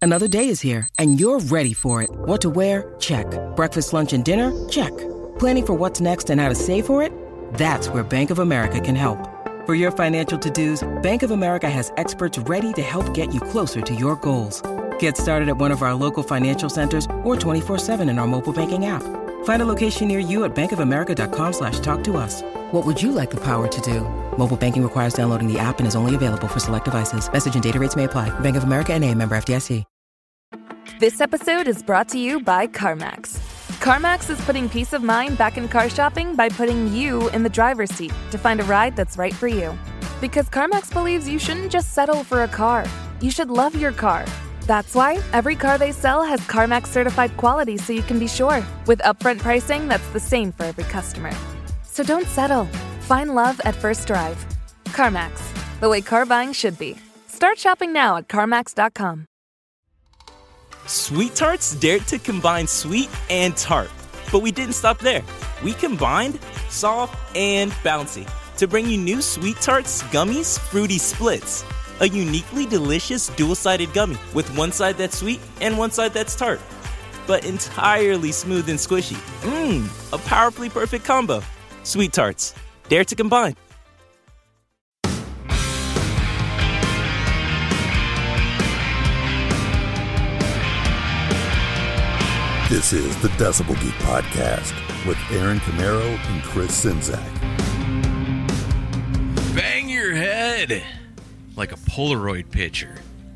Another day is here, and you're ready for it. What to wear? Check. Breakfast, lunch, and dinner? Check. Planning for what's next and how to save for it? That's where Bank of America can help. For your financial to-dos, Bank of America has experts ready to help get you closer to your goals. Get started at one of our local financial centers or 24/7 in our mobile banking app. Find a location near you at bankofamerica.com/talktous. What would you like the power to do? Mobile banking requires downloading the app and is only available for select devices. Message and data rates may apply. Bank of America N.A., member FDIC. This episode is brought to you by CarMax. CarMax is putting peace of mind back in car shopping by putting you in the driver's seat to find a ride that's right for you. Because CarMax believes you shouldn't just settle for a car. You should love your car. That's why every car they sell has CarMax certified quality so you can be sure, with upfront pricing that's the same for every customer. So don't settle. Find love at first drive. CarMax, the way car buying should be. Start shopping now at CarMax.com. Sweet Tarts dared to combine sweet and tart. But we didn't stop there. We combined soft and bouncy to bring you new Sweet Tarts Gummies Fruity Splits. A uniquely delicious dual-sided gummy with one side that's sweet and one side that's tart. But entirely smooth and squishy. A powerfully perfect combo. Sweet Tarts. Dare to combine. This is the Decibel Geek Podcast with Aaron Camaro and Chris Czynszak. Bang your head like a Polaroid picture.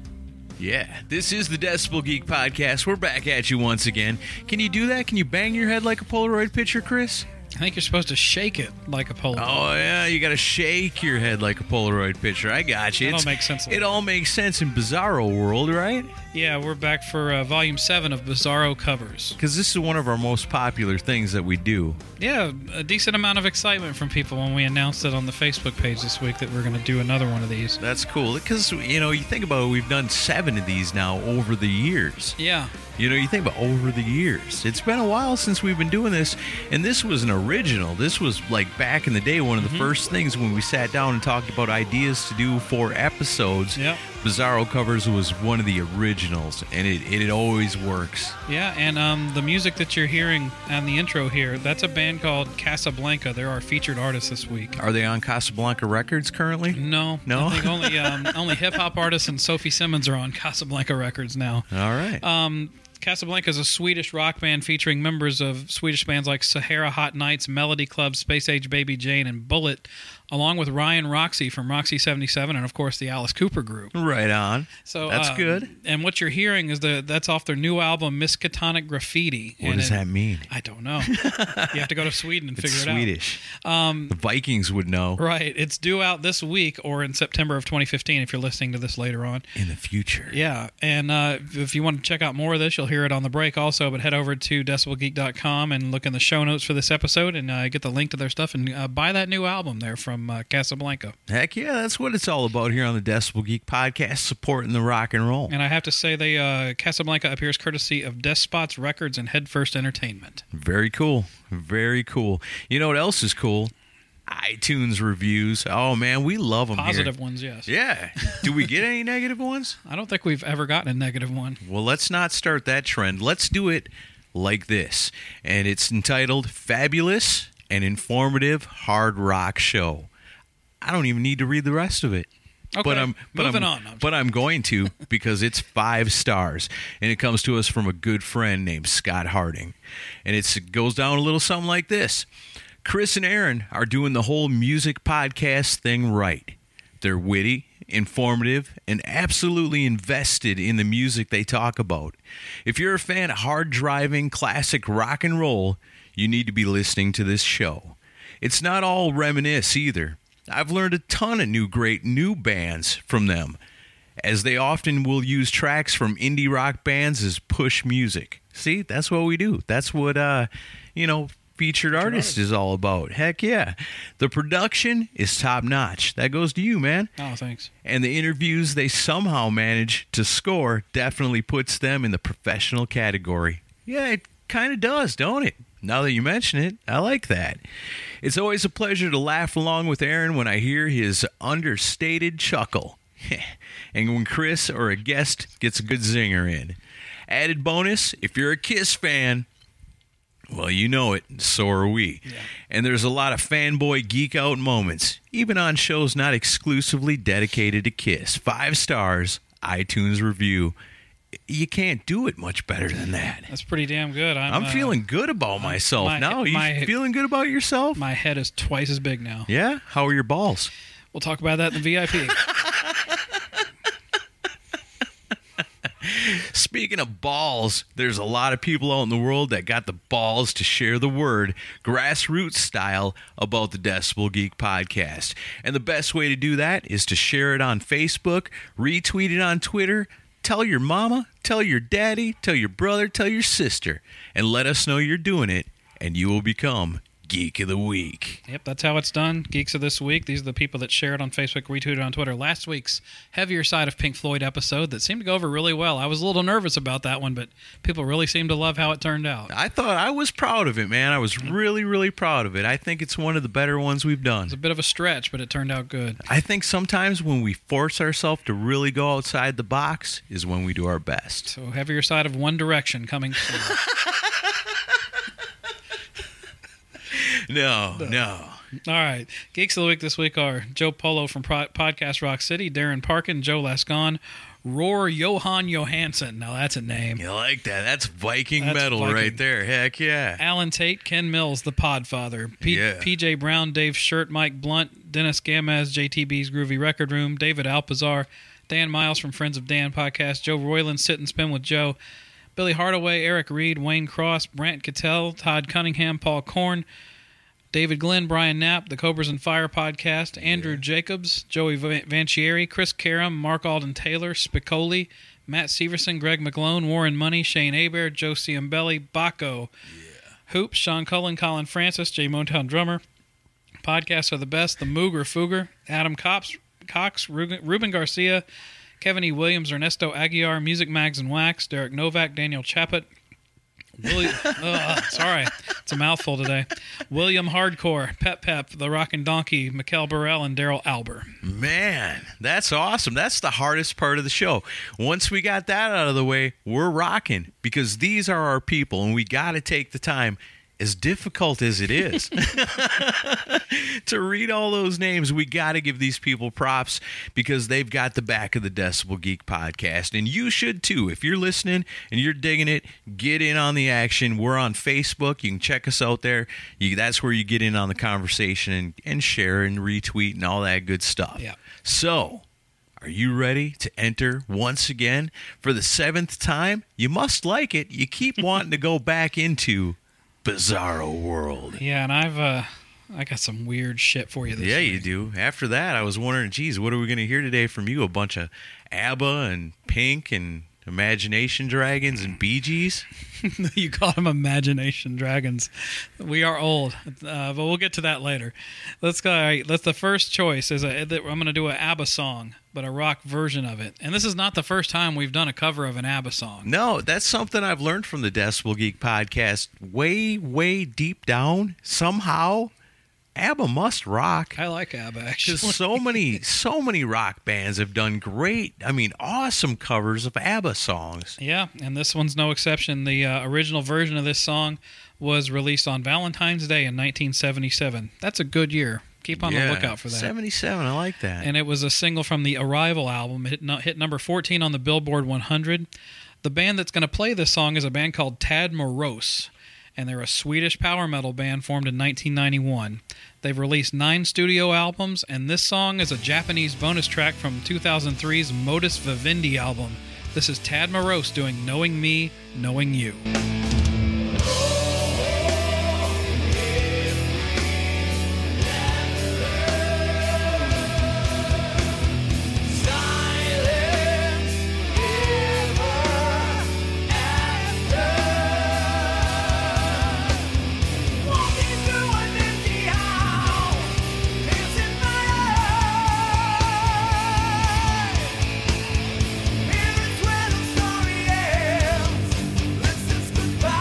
Yeah, this is the Decibel Geek Podcast. We're back at you once again. Can you do that? Can you bang your head like a Polaroid picture, Chris? I think you're supposed to shake it like a Polaroid. Oh, yeah, you got to shake your head like a Polaroid picture. I got you. It all makes sense. It all makes sense in Bizarro world, right? Yeah, we're back for Volume 7 of Bizarro Covers. Because this is one of our most popular things that we do. Yeah, a decent amount of excitement from people when we announced it on the Facebook page this week that we're going to do another one of these. That's cool. Because, you know, you think about it, we've done 7 of these now over the years. Yeah. You know, you think about over the years. It's been a while since we've been doing this, and this was an original. This was, like, back in the day, one of the first things when we sat down and talked about ideas to do for episodes. Yep. Bizarro Covers was one of the originals, and it always works. Yeah, and the music that you're hearing on the intro here, that's a band called Casablanca. They're our featured artists this week. Are they on Casablanca Records currently? No. I think only hip-hop artists and Sophie Simmons are on Casablanca Records now. All right. Casablanca is a Swedish rock band featuring members of Swedish bands like Sahara Hot Nights, Melody Club, Space Age Baby Jane, and Bullet, along with Ryan Roxy from Roxy 77 and, of course, the Alice Cooper Group. Right on. So that's good. And what you're hearing is that's off their new album, Miskatonic Graffiti. What does that mean? I don't know. You have to go to Sweden and figure it out. It's Swedish. The Vikings would know. Right. It's due out this week or in September of 2015 if you're listening to this later on. In the future. Yeah. And if you want to check out more of this, you'll hear it on the break also, but head over to decibelgeek.com and look in the show notes for this episode and get the link to their stuff and buy that new album there from Casablanca. Heck yeah, that's what it's all about here on the Decibel Geek Podcast, supporting the rock and roll. And I have to say, Casablanca appears courtesy of Despots Records and Headfirst Entertainment. Very cool. Very cool. You know what else is cool? iTunes reviews. Oh, man, we love them. Positive ones, yes. Yeah. Do we get any negative ones? I don't think we've ever gotten a negative one. Well, let's not start that trend. Let's do it like this. And it's entitled Fabulous and Informative Hard Rock Show. I don't even need to read the rest of it. Okay, moving on. But I'm going to because it's 5 stars. And it comes to us from a good friend named Scott Harding. And it goes down a little something like this. Chris and Aaron are doing the whole music podcast thing right. They're witty, informative, and absolutely invested in the music they talk about. If you're a fan of hard-driving classic rock and roll, you need to be listening to this show. It's not all reminisce either. I've learned a ton of great new bands from them, as they often will use tracks from indie rock bands as push music. See, that's what we do. That's what, featured artist is all about. Heck yeah. The production is top-notch. That goes to you, man. Oh, thanks. And the interviews they somehow manage to score definitely puts them in the professional category. Yeah, it kind of does, don't it? Now that you mention it, I like that. It's always a pleasure to laugh along with Aaron when I hear his understated chuckle. and when Chris or a guest gets a good zinger in. Added bonus, if you're a Kiss fan, well, you know it, so are we. Yeah. And there's a lot of fanboy geek-out moments, even on shows not exclusively dedicated to Kiss. 5 stars, iTunes review. You can't do it much better than that. That's pretty damn good. I'm feeling good about myself now. You feeling good about yourself? My head is twice as big now. Yeah? How are your balls? We'll talk about that in the VIP. Speaking of balls, there's a lot of people out in the world that got the balls to share the word, grassroots style, about the Decibel Geek podcast. And the best way to do that is to share it on Facebook, retweet it on Twitter, tell your mama, tell your daddy, tell your brother, tell your sister, and let us know you're doing it, and you will become Geek of the Week. Yep, that's how it's done. Geeks of this week. These are the people that share it on Facebook, retweeted on Twitter. Last week's Heavier Side of Pink Floyd episode that seemed to go over really well. I was a little nervous about that one, but people really seemed to love how it turned out. I was proud of it, man. I was really, really proud of it. I think it's one of the better ones we've done. It's a bit of a stretch, but it turned out good. I think sometimes when we force ourselves to really go outside the box is when we do our best. So Heavier Side of One Direction coming soon. No. All right. Geeks of the Week this week are Joe Polo from Podcast Rock City, Darren Parkin, Joe Lascon, Roar Johan Johansson. Now that's a name. You like that? That's Viking metal right there. Heck yeah. Alan Tate, Ken Mills, the Podfather, PJ Brown, Dave Shirt, Mike Blunt, Dennis Gamaz, JTB's Groovy Record Room, David Alpazar, Dan Miles from Friends of Dan Podcast, Joe Royland, Sit and Spin with Joe, Billy Hardaway, Eric Reed, Wayne Cross, Brant Cattell, Todd Cunningham, Paul Korn, David Glenn, Brian Knapp, the Cobras and Fire podcast, Andrew Jacobs, Joey Vancieri, Chris Karam, Mark Alden Taylor, Spicoli, Matt Severson, Greg McGlone, Warren Money, Shane Aber, Joe Ciambelli, Baco, Hoops, Sean Cullen, Colin Francis, Jay Motown Drummer, Podcasts Are the Best, The Moog or Fugger, Adam Cox, Ruben Garcia, Kevin E. Williams, Ernesto Aguiar, Music Mags and Wax, Derek Novak, Daniel Chappett, sorry, it's a mouthful today. William Hardcore, Pep, The Rockin' Donkey, Mikkel Burrell, and Daryl Alber. Man, that's awesome. That's the hardest part of the show. Once we got that out of the way, we're rocking, because these are our people, and we got to take the time, as difficult as it is, to read all those names. We got to give these people props, because they've got the back of the Decibel Geek podcast, and you should too. If you're listening and you're digging it, get in on the action. We're on Facebook. You can check us out there. That's where you get in on the conversation and share and retweet and all that good stuff. Yeah. So, are you ready to enter once again for the 7th time? You must like it. You keep wanting to go back into Bizarro World. Yeah, and I got some weird shit for you this week. You do. After that, I was wondering, geez, what are we going to hear today from you? A bunch of ABBA and Pink and Imagination Dragons and Bee Gees? You call them Imagination Dragons. We are old, but we'll get to that later. Let's go. All right, the first choice is I'm going to do an ABBA song, but a rock version of it. And this is not the first time we've done a cover of an ABBA song. No, that's something I've learned from the Decibel Geek podcast. Way, way deep down, somehow, ABBA must rock. I like ABBA, actually. So many rock bands have done great, awesome covers of ABBA songs. Yeah, and this one's no exception. The original version of this song was released on Valentine's Day in 1977. That's a good year. Keep on the lookout for that. 77, I like that. And it was a single from the Arrival album. It hit number 14 on the Billboard 100. The band that's going to play this song is a band called Tad Morose, and they're a Swedish power metal band formed in 1991. They've released 9 studio albums, and this song is a Japanese bonus track from 2003's Modus Vivendi album. This is Tad Morose doing Knowing Me, Knowing You. Goodbye.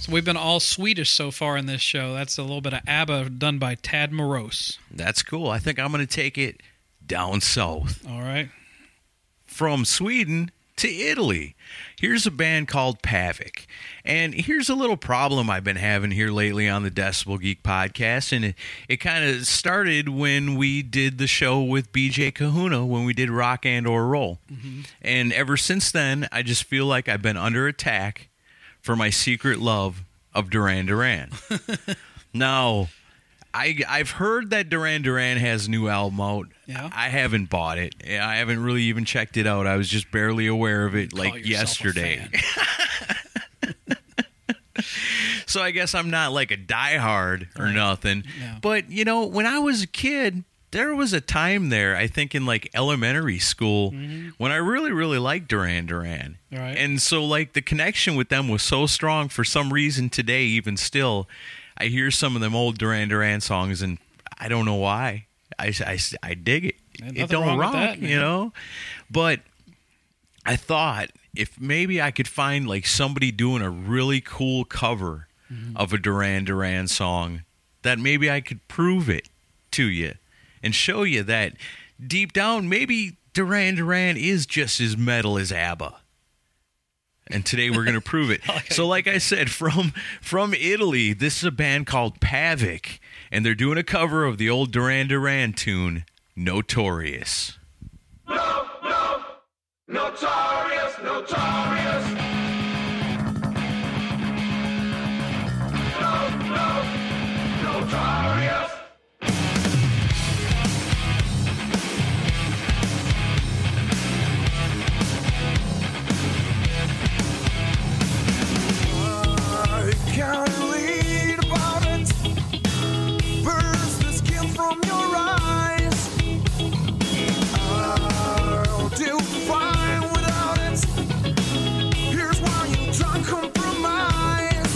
We've been all Swedish so far in this show. That's a little bit of ABBA done by Tad Morose. That's cool. I think I'm going to take it down south. All right. From Sweden to Italy. Here's a band called Pavik. And here's a little problem I've been having here lately on the Decibel Geek podcast. And it kind of started when we did the show with BJ Kahuna, when we did Rock and or Roll. Mm-hmm. And ever since then, I just feel like I've been under attack for my secret love of Duran Duran. Now, I've heard that Duran Duran has a new album out. Yeah. I haven't bought it. I haven't really even checked it out. I was just barely aware of it like yesterday. So I guess I'm not like a diehard or nothing. Yeah. But, you know, when I was a kid, there was a time there, I think in like elementary school, when I really, really liked Duran Duran. Right. And so like the connection with them was so strong for some reason today, even still. I hear some of them old Duran Duran songs, and I don't know why. I dig it. It don't rock, you know? But I thought if maybe I could find like somebody doing a really cool cover of a Duran Duran song, that maybe I could prove it to you and show you that deep down, maybe Duran Duran is just as metal as ABBA. And today we're going to prove it. Okay. So like I said, from Italy, this is a band called Pavik, and they're doing a cover of the old Duran Duran tune, Notorious. No, notorious, notorious. No, notorious. Can't read about it. Burns the skin from your eyes. I'll do fine without it. Here's why you don't compromise.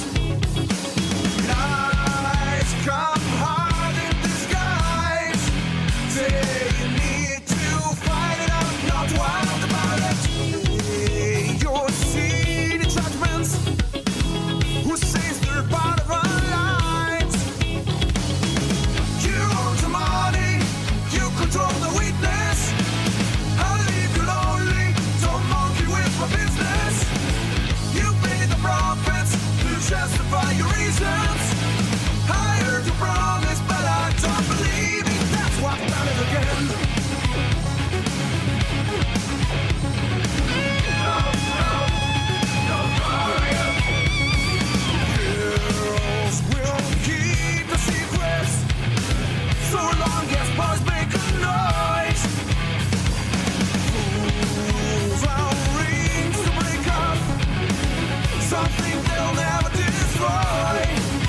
Lies come hard in disguise. Say you need to fight it out, not wild about it. Your seedy judgments. Who says they're part of our lives? You own the money, you control the weakness. I leave you lonely, don't monkey with my business. You pay the profits to justify your reasons. I heard your promise, but I don't believe it. That's why I've done it again. So long as boys make a noise. Fools on rings to break up. Something they'll never destroy.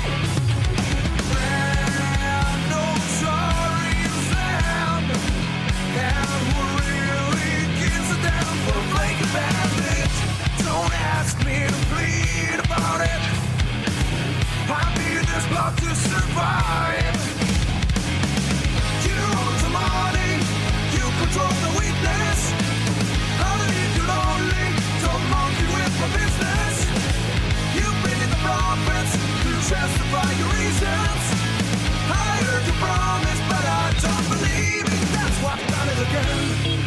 And no sorry is them. And who really gives a damn for a flaky bandit? Don't ask me to plead about it. I need this blood to survive. You own the money, you control the weakness. I leave you lonely, don't monkey with my business. You pay the profits to justify your reasons. I heard your promise, but I don't believe it. That's why I've done it again.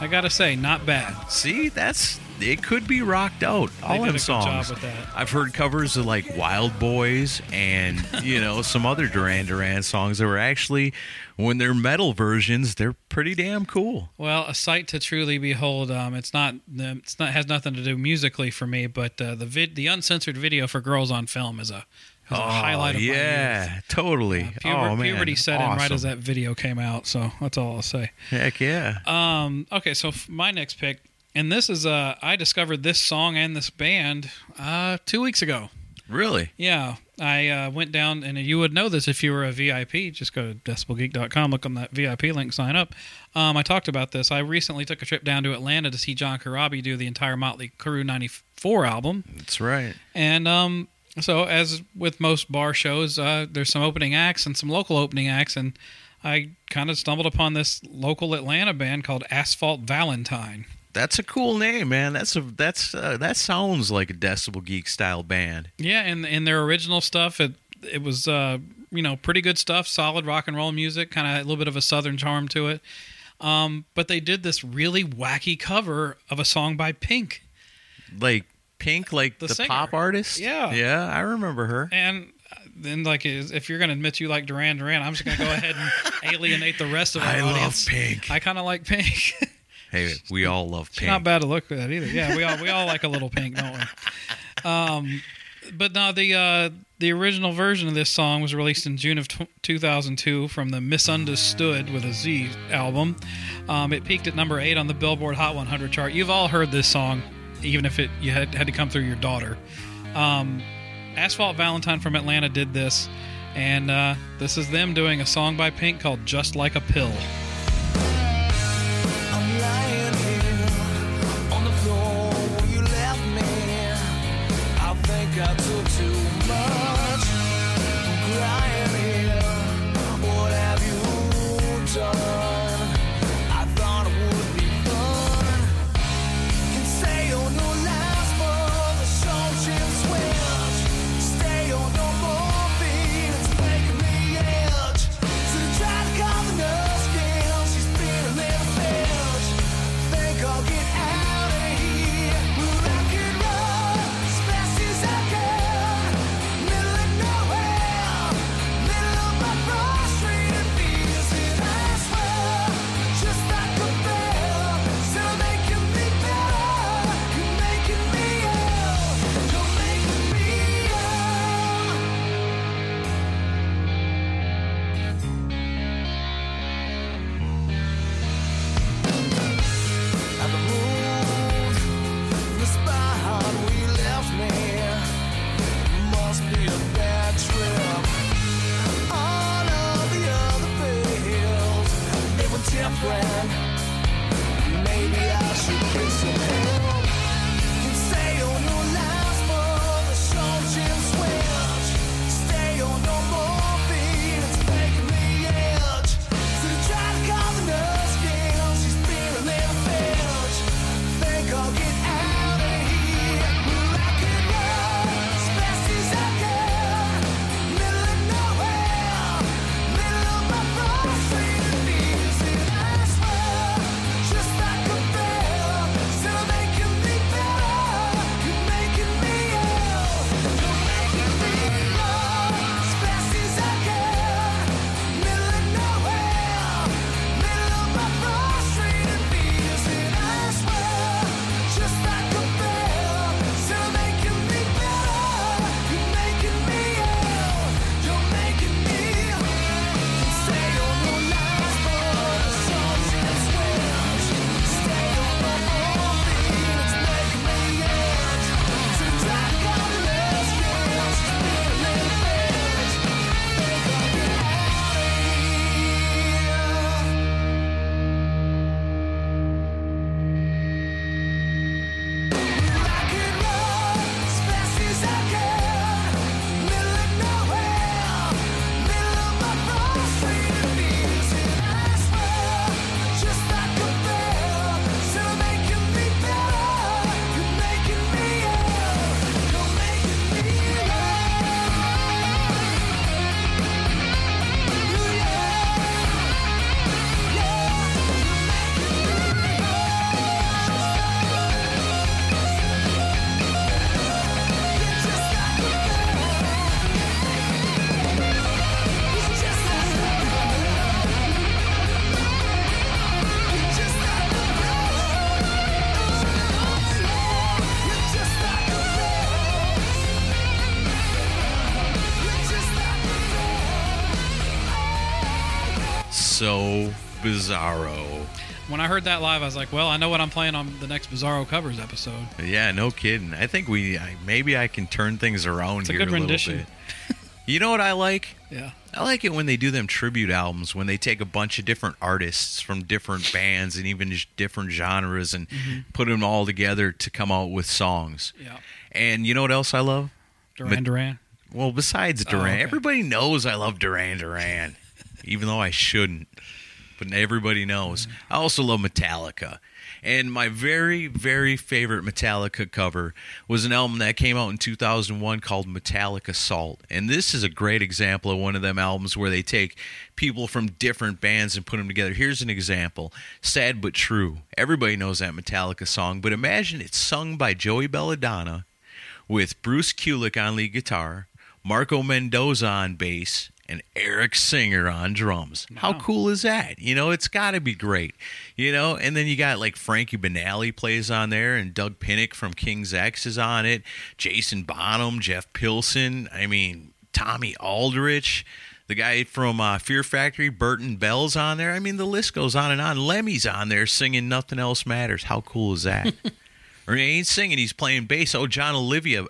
got to say, not bad. See, it could be rocked out. All did a them good songs. job with that. I've heard covers of like Wild Boys and some other Duran Duran songs that were actually, when they're metal versions, they're pretty damn cool. Well, a sight to truly behold. It's not has nothing to do musically for me, but the uncensored video for Girls on Film is a highlight of my youth. Totally. Puberty set in right awesome. as that video came out, so that's all I'll say. Heck yeah. Okay, so my next pick, and this is I discovered this song and this band 2 weeks ago. Really? Yeah, I went down, and you would know this if you were a VIP. Just go to decibelgeek.com, look on that VIP link, sign up. I talked about this. I recently took a trip down to Atlanta to see John Corabi do the entire Motley Crue 94 album. That's right. And so, as with most bar shows, there's some opening acts and some local opening acts, and I kind of stumbled upon this local Atlanta band called Asphalt Valentine. That's a cool name, man. That sounds like a Decibel Geek style band. Yeah, and in their original stuff, it was pretty good stuff, solid rock and roll music, kind of a little bit of a southern charm to it. But they did this really wacky cover of a song by Pink. Like Pink, like the singer. pop artist? Yeah. Yeah, I remember her. And then, if you're going to admit you like Duran Duran, I'm just going to go ahead and alienate the rest of our audience. I love Pink. I kind of like Pink. Hey, we all love Pink. It's not bad to look at either. Yeah, we all like a little Pink, don't we? But no, the original version of this song was released in June of 2002 from the Misunderstood with a Z album. It peaked at number 8 on the Billboard Hot 100 chart. You've all heard this song, even if you had to come through your daughter. Asphalt Valentine from Atlanta did this, and this is them doing a song by Pink called Just Like a Pill. I'm lying here on the floor where you left me. I think I took too much. I'm crying here. What have you done? I thought it would be fun. Can stay on your last but the short switch. Stay on your morphine, it's making me itch. So they try to call the nurse girl, she's been a little bitch. Think I'll get out of here. We'll rock and roll as fast as I can. Middle of nowhere, middle of my frustrated fears, and I swear, just like a bell, still making me better. You're making me ill. You're making me ill. I've moved the spot we left me. Must be a bad trip. All of the other pills, they were different. Maybe I should get some help. Can stay on your last but the short switch. Stay on your morphine, it's making me So bizarro. When I heard that live, I was like, well, I know what I'm playing on the next Bizarro Covers episode. Yeah, no kidding. I think maybe I can turn things around It's a here good rendition. little bit. You know what I like? Yeah. I like it when they do them tribute albums, when they take a bunch of different artists from different bands and even different genres and put them all together to come out with songs. Yeah. And you know what else I love? Duran. Well, besides Duran, okay. everybody knows I love Duran, even though I shouldn't. But everybody knows. I also love Metallica. And my very, very favorite Metallica cover was an album that came out in 2001 called Metallic Assault. And this is a great example of one of them albums where they take people from different bands and put them together. Here's an example. Sad But True. Everybody knows that Metallica song, but imagine it's sung by Joey Belladonna with Bruce Kulick on lead guitar, Marco Mendoza on bass, and Eric Singer on drums. Wow. How cool is that? You know, it's got to be great. You know, and then you got like Frankie Banali plays on there, and Doug Pinnick from King's X is on it, Jason Bonham, Jeff Pilson, I mean, Tommy Aldrich, the guy from Fear Factory, Burton Bell's on there. I mean, the list goes on and on. Lemmy's on there singing Nothing Else Matters. How cool is that? Or he ain't singing, he's playing bass. Oh, John Oliva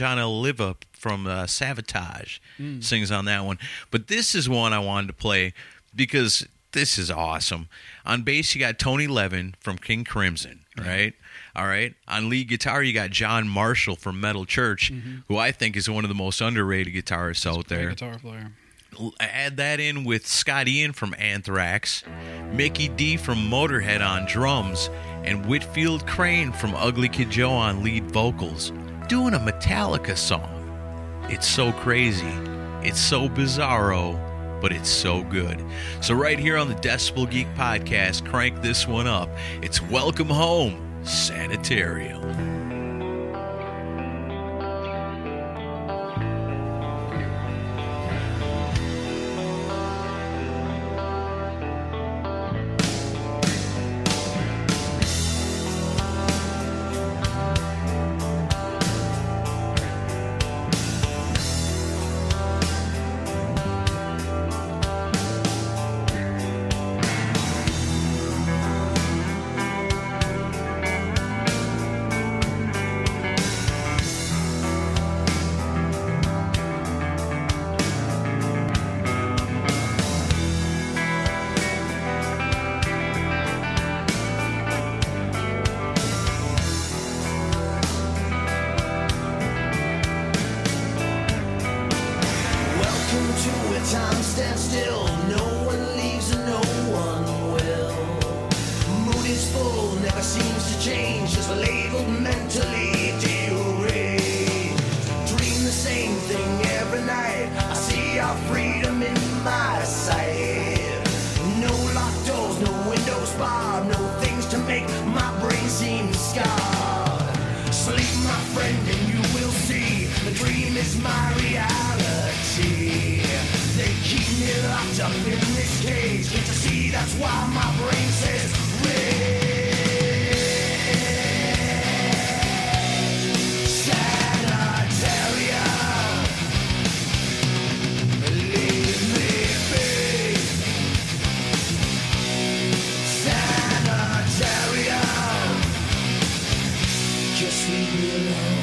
from Savatage sings on that one. But this is one I wanted to play because this is awesome. On bass, you got Tony Levin from King Crimson, right? All right. On lead guitar, you got John Marshall from Metal Church, who I think is one of the most underrated guitarists out there. Guitar player. Add that in with Scott Ian from Anthrax, Mickey D from Motorhead on drums, and Whitfield Crane from Ugly Kid Joe on lead vocals, doing a Metallica song. It's so crazy, it's so bizarro, but it's so good. So right here on the Decibel Geek Podcast, crank this one up. It's Welcome Home, Sanitarium. Time stands still, no one leaves and no one will. Mood is full, never seems to change, just labeled mentally deranged. Dream the same thing every night, I see our freedom in my sight. No locked doors, no windows barred, no things to make my brain seem scarred. Sleep, my friend, and you will see, the dream is my reality. They keep me locked up in this cage. Can't you see that's why my brain says Sanitarium. Leave me be. Sanitarium. Just leave me alone.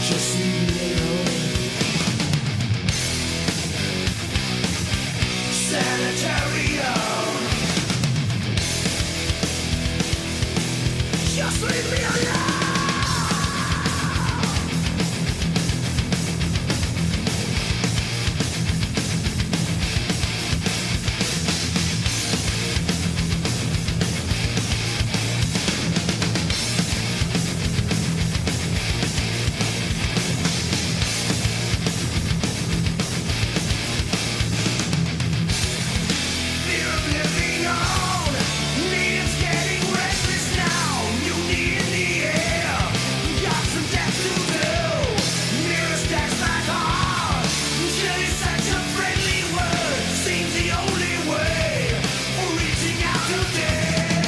Just leave me alone. Sanitarium. Just leave me alone. Fear of living on. Need's getting restless now. You need in the air. Got some death to do. Mirror stacks back on. Chill is such a friendly word. Seems the only way for reaching out today.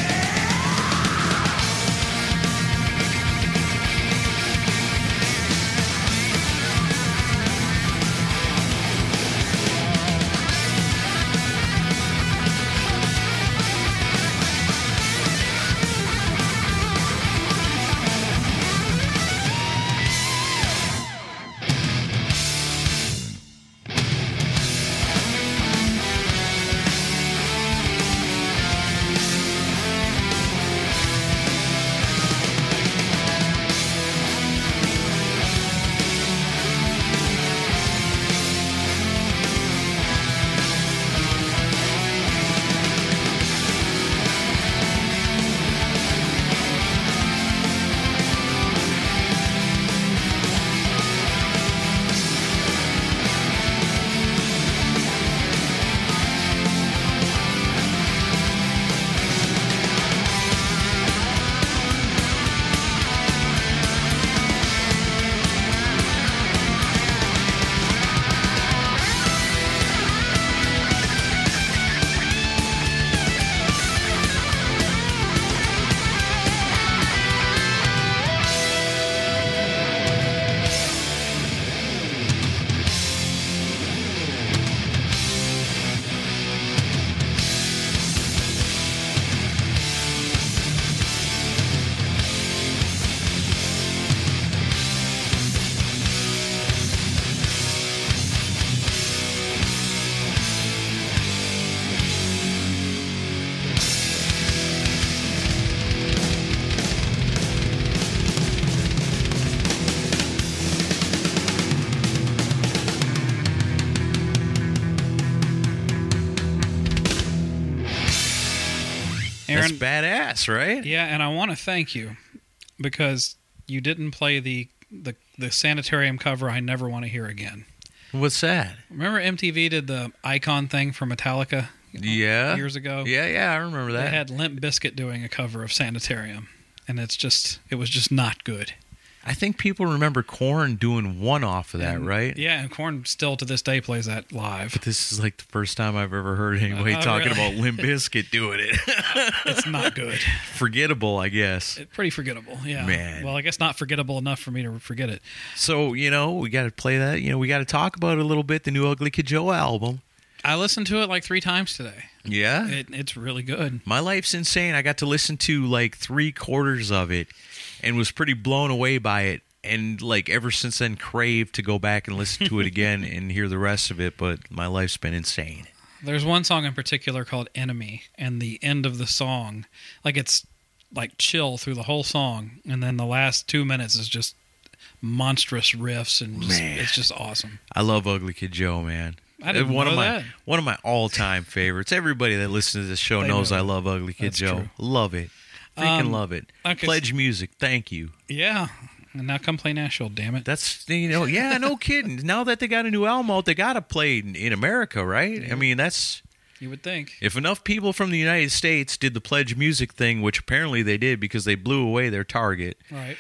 That's Aaron, badass, right? yeah, and I want to thank you because you didn't play the Sanitarium cover I Never Want to Hear Again. What's that? Remember MTV did the Icon thing for Metallica Yeah. years ago? Yeah, I remember They that. had Limp Bizkit doing a cover of Sanitarium, and it was just not good. I think people remember Korn doing one off of that, right? Yeah, and Korn still to this day plays that live. But this is like the first time I've ever heard anybody talking really? about Limp Bizkit doing it. It's not good. Forgettable, I guess. It's pretty forgettable, yeah. Man. Well, I guess not forgettable enough for me to forget it. So, we got to play that. We got to talk about it a little bit, the new Ugly Kid Joe album. I listened to it like 3 times today. Yeah? It's really good. My life's insane. I got to listen to like 3/4 of it and was pretty blown away by it. And like ever since then, craved to go back and listen to it again and hear the rest of it. But my life's been insane. There's one song in particular called Enemy, and the end of the song, like it's like chill through the whole song, and then the last 2 minutes is just monstrous riffs, and it's just awesome. I love Ugly Kid Joe, man. I didn't one know of my that. one of my all-time favorites. Everybody that listens to this show They knows know I it. love Ugly Kid That's Joe. true. Love it. Freaking love it. okay, Pledge Music, thank you. Yeah, and now come play Nashville, damn it. That's yeah, no kidding. Now that they got a new album out, they got to play in America, right? I mean, that's You would think. if enough people from the United States did the Pledge Music thing, which apparently they did because they blew away their target. Right.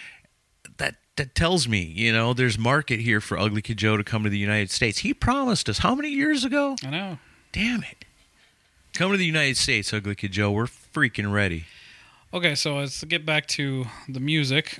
That tells me, there's market here for Ugly Kid Joe to come to the United States. He promised us how many years ago? I know. Damn it. Come to the United States, Ugly Kid Joe. We're freaking ready. Okay, so let's get back to the music.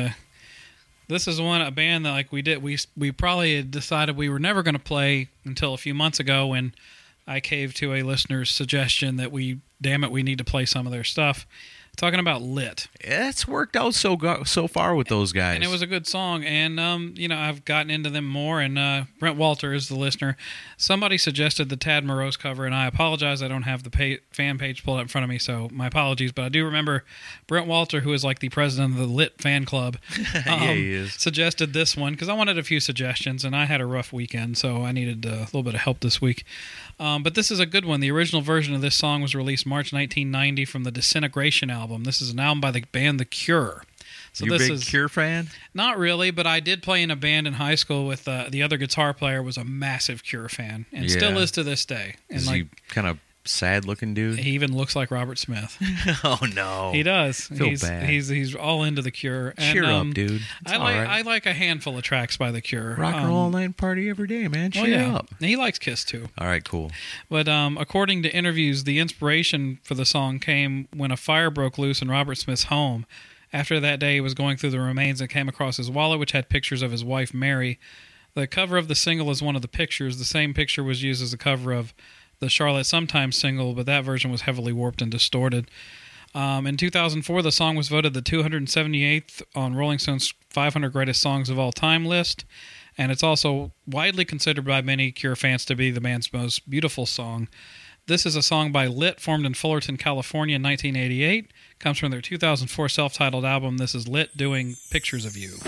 This is a band that we probably had decided we were never going to play until a few months ago when I caved to a listener's suggestion that we need to play some of their stuff. Talking about Lit. It's worked out so far with those guys. And it was a good song. And, I've gotten into them more. And Brent Walter is the listener. Somebody suggested the Tad Morose cover, and I apologize. I don't have the fan page pulled up in front of me, so my apologies. But I do remember Brent Walter, who is like the president of the Lit fan club, yeah, he is. suggested this one because I wanted a few suggestions, and I had a rough weekend, so I needed a little bit of help this week. But this is a good one. The original version of this song was released March 1990 from the Disintegration album. This is an album by the band The Cure. So you this big is Cure fan? Not really, but I did play in a band in high school with the other guitar player was a massive Cure fan and still is to this day. And is he kind of sad-looking dude? He even looks like Robert Smith. Oh no, he does. Feel bad. He's all into The Cure. And, cheer up, dude. I like a handful of tracks by The Cure. Rock and roll all night, party every day, man. Cheer up. He likes Kiss too. All right, cool. But according to interviews, the inspiration for the song came when a fire broke loose in Robert Smith's home. After that day, he was going through the remains and came across his wallet, which had pictures of his wife, Mary. The cover of the single is one of the pictures. The same picture was used as the cover of the Charlotte Sometimes single, but that version was heavily warped and distorted. In 2004, the song was voted the 278th on Rolling Stone's 500 Greatest Songs of All Time list, and it's also widely considered by many Cure fans to be the band's most beautiful song. This is a song by Lit, formed in Fullerton, California in 1988. Comes from their 2004 self-titled album. This is Lit doing Pictures of You.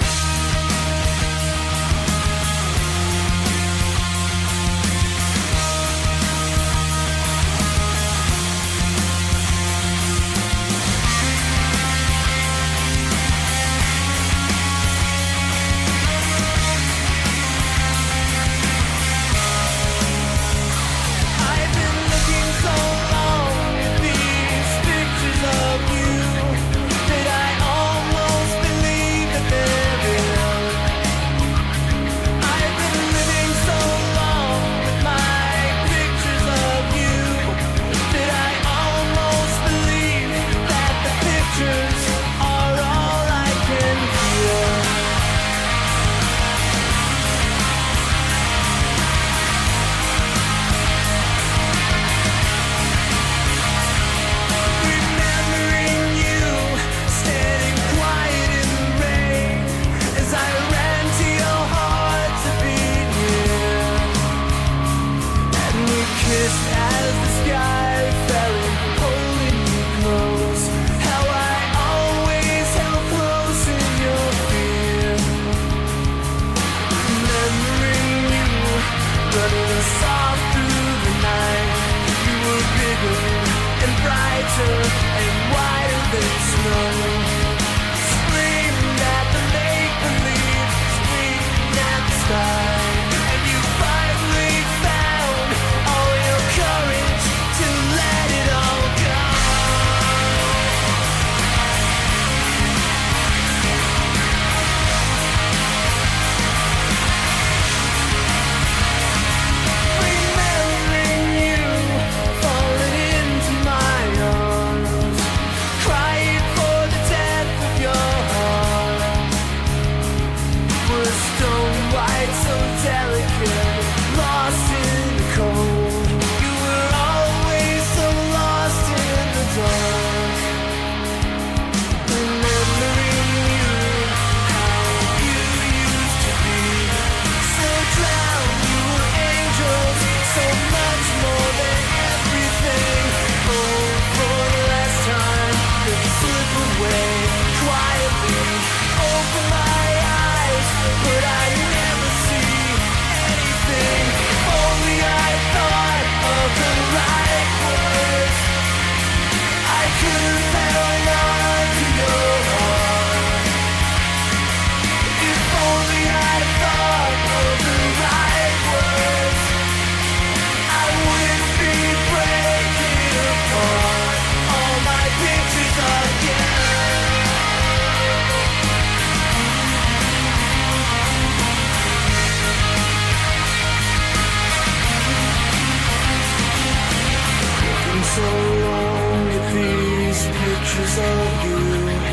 so long at these pictures of you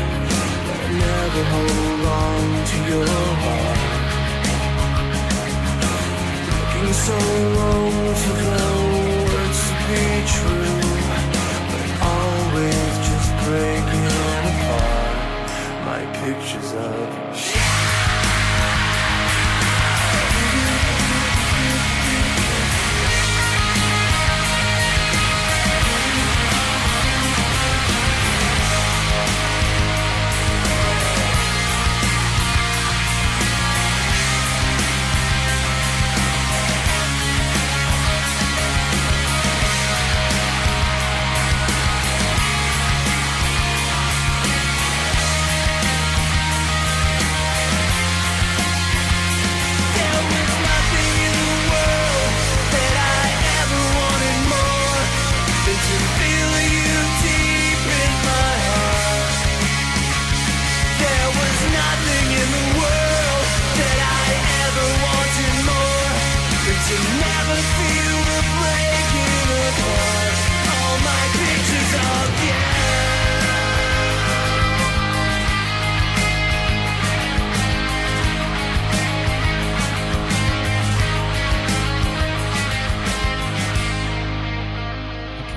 that never hold on to your heart. Looking so long for the words to be true, but always just breaking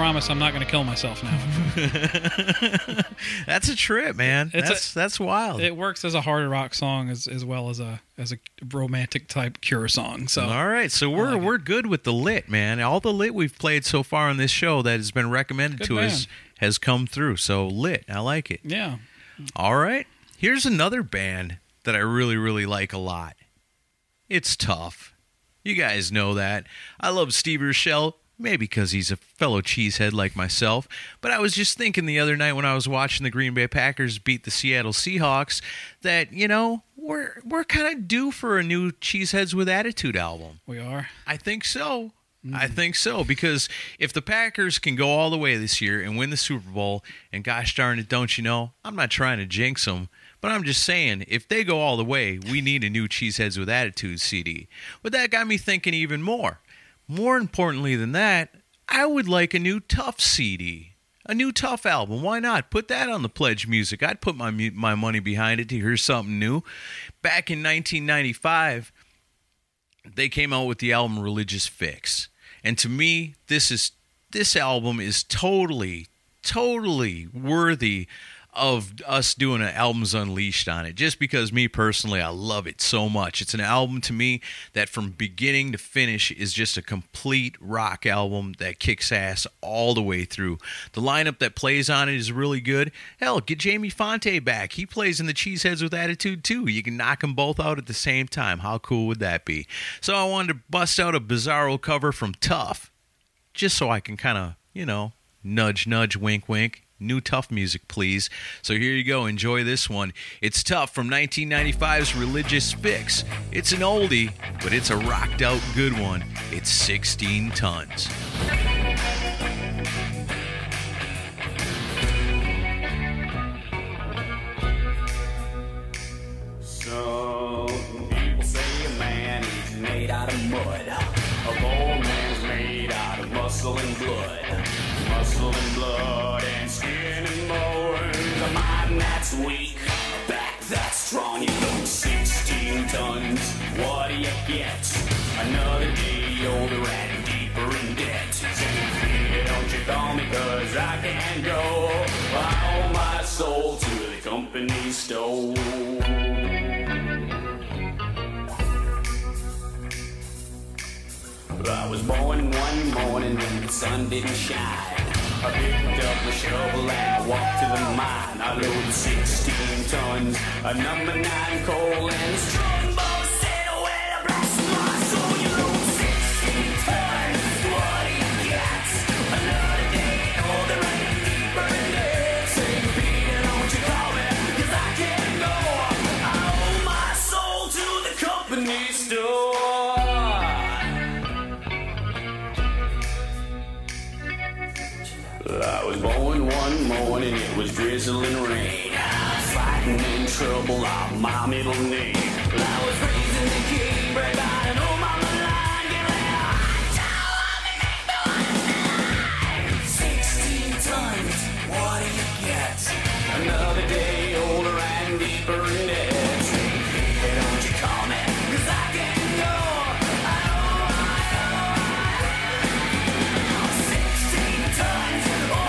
promise I'm not going to kill myself now. That's a trip, man. That's wild. It works as a hard rock song as well as a romantic type Cure song. So all right, so we're good with the lit, man. All the lit we've played so far on this show that has been recommended Good to us has come through. So lit, I like it. Yeah. All right, here's another band that I really, really like a lot. It's Tough. You guys know that. I love Steve Urkel, maybe because he's a fellow cheesehead like myself. But I was just thinking the other night when I was watching the Green Bay Packers beat the Seattle Seahawks that, you know, we're kind of due for a new Cheeseheads with Attitude album. We are? I think so. I think so, because if the Packers can go all the way this year and win the Super Bowl, and gosh darn it, don't you know, I'm not trying to jinx them, but I'm just saying, if they go all the way, we need a new Cheeseheads with Attitude CD. But that got me thinking even more. More importantly than that, I would like a new Tough CD. A new Tough album. Why not? Put that on the Pledge Music. I'd put my money behind it to hear something new. Back in 1995, they came out with the album Religious Fix. And to me, this album is totally worthy of us doing an Albums Unleashed on it, just because me personally, I love it so much. It's an album to me that from beginning to finish is just a complete rock album that kicks ass all the way through. The lineup that plays on it is really good. Hell, get Jamie Fonte back. He plays in the Cheeseheads with Attitude too. You can knock them both out at the same time. How cool would that be? So I wanted to bust out a Bizarro cover from Tough, just so I can kind of, you know, nudge, wink, wink. New Tough music, please. So here you go. Enjoy this one. It's Tough from 1995's Religious Fix. It's an oldie, but it's a rocked out good one. It's 16 Tons. Some people say a man is made out of mud. A bold man's made out of muscle and blood. Muscle and blood and skin and bones. A mind that's weak, a back that's strong. You load 16 tons, what do you get? Another day older and deeper in debt. Say, don't you call me 'cause I can't go. I owe my soul to the company store. I was born one morning when the sun didn't shine. I picked up a shovel and I walked to the mine. I loaded 16 tons, a number 9 coal and a strong bow said, well, I bless my soul. You load 16 tons, what do you get? Another day older and deeper in debt. Say, Peter, don't you call me, 'cause I can't go. I owe my soul to the company store. I was born one morning, it was drizzling rain. Fighting in trouble, I'm my middle name. I was raised in the king, bred by an old mama line. Give me a hot job and make me one. 16 tons, what do you get? Another day older and deeper in debt. Hey, don't you call me, 'cause I can't go. I owe 16 tons.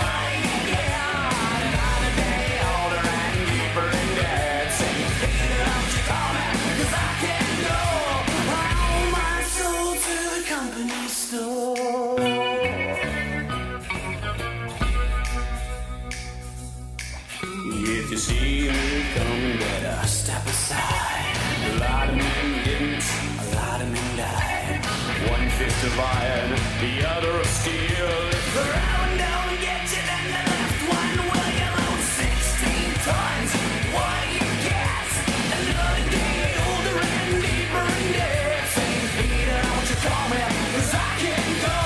If you see me coming, better step aside. A lot of men didn't, a lot of men died. One fist of iron, the other of steel. If the round don't get you, then the left one will. You load 16 tons, what do you get? Another day older and deeper in debt. Say, Peter, don't you call me, 'cause I can't go.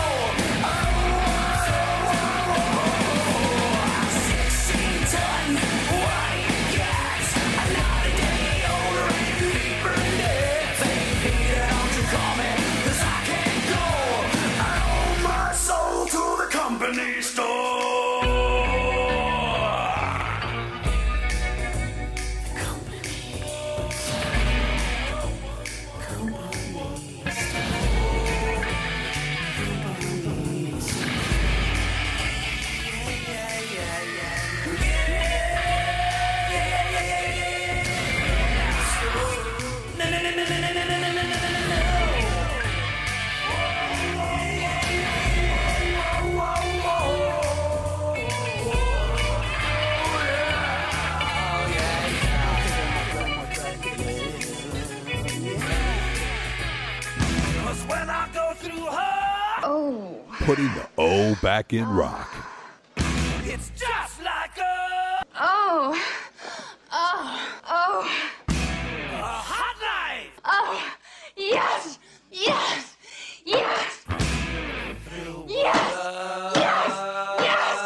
Call me, 'cause I can't go. I owe my soul to through her. Oh. Putting the O back in rock. It's just like a Oh. Oh. Oh. hot knife. Oh. Yes. Yes. Yes. Yes. Yes. Yes.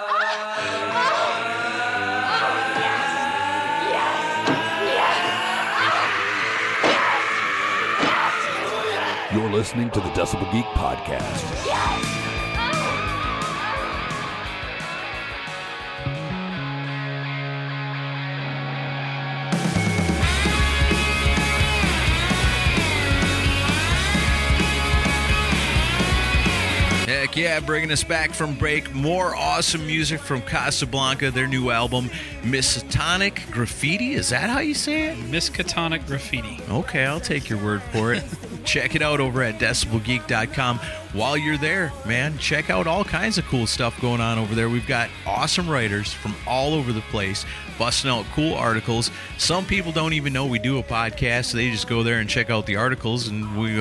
You're listening to the Decibel Geek Podcast. Heck yeah, bringing us back from break. More awesome music from Casablanca, their new album, Miskatonic Graffiti. Is that how you say it? Miskatonic Graffiti. Okay, I'll take your word for it. Check it out over at decibelgeek.com. While you're there, man, check out all kinds of cool stuff going on over there. We've got awesome writers from all over the place busting out cool articles. Some people don't even know we do a podcast. They just go there and check out the articles, and we